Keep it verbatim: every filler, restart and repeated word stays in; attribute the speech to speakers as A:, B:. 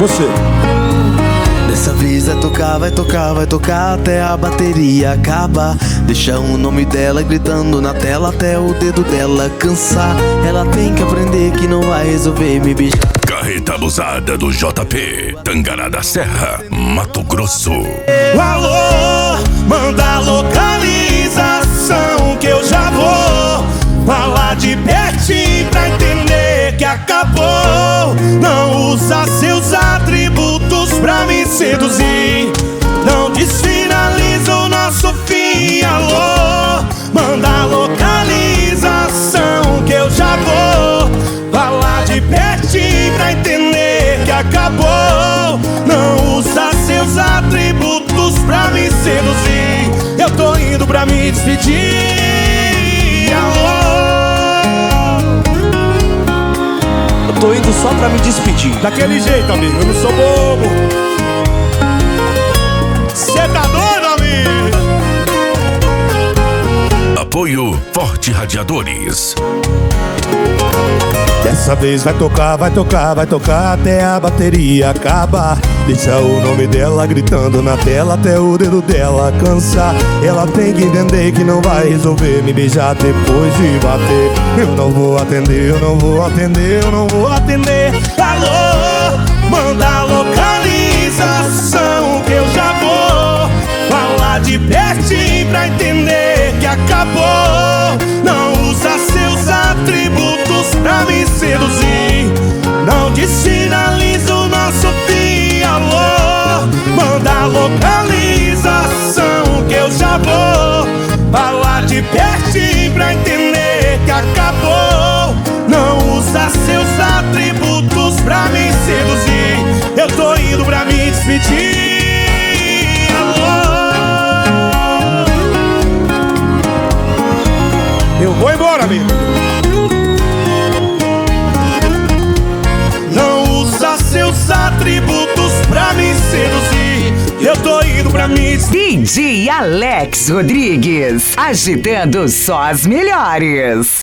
A: você.
B: Dessa vez vai tocar, vai tocar, vai tocar até a bateria acabar. Deixa o nome dela gritando na tela até o dedo dela cansar. Ela tem que aprender que não vai resolver me beijar.
C: Carreta abusada do J P, Tangará da Serra, Mato Grosso.
D: Alô, manda localização que eu já vou falar de pertinho pra entender que acabou. Não usa seus atributos pra me seduzir, não desfinaliza o nosso fim. Alô, manda localização que eu já vou falar de pertinho pra entender que acabou. Não usa seus atributos pra me seduzir, eu tô indo pra me despedir. Alô,
A: Eu tô indo só pra me despedir.
D: daquele jeito, amigo, eu não sou bobo. Cê tá doido, amigo?
C: Apoio Forte Radiadores.
D: Dessa vez vai tocar, vai tocar, vai tocar até a bateria acabar. Deixa o nome dela gritando na tela até o dedo dela cansar. Ela tem que entender que não vai resolver me beijar depois de bater. Eu não vou atender, eu não vou atender, eu não vou atender. Alô, manda localização que eu já vou falar de pertinho pra entender que acabou. Não usa seus atributos pra me seduzir, não desfinaliza o nosso fim. Alô, manda localização que eu já vou falar de pertinho pra entender que acabou. Não usa seus atributos pra me seduzir, eu tô indo pra me despedir. Alô, eu vou embora, amigo. Não usa seus atributos pra me seduzir, eu tô indo pra me despedir.
E: D J Alex Rodrigues, agitando só as melhores.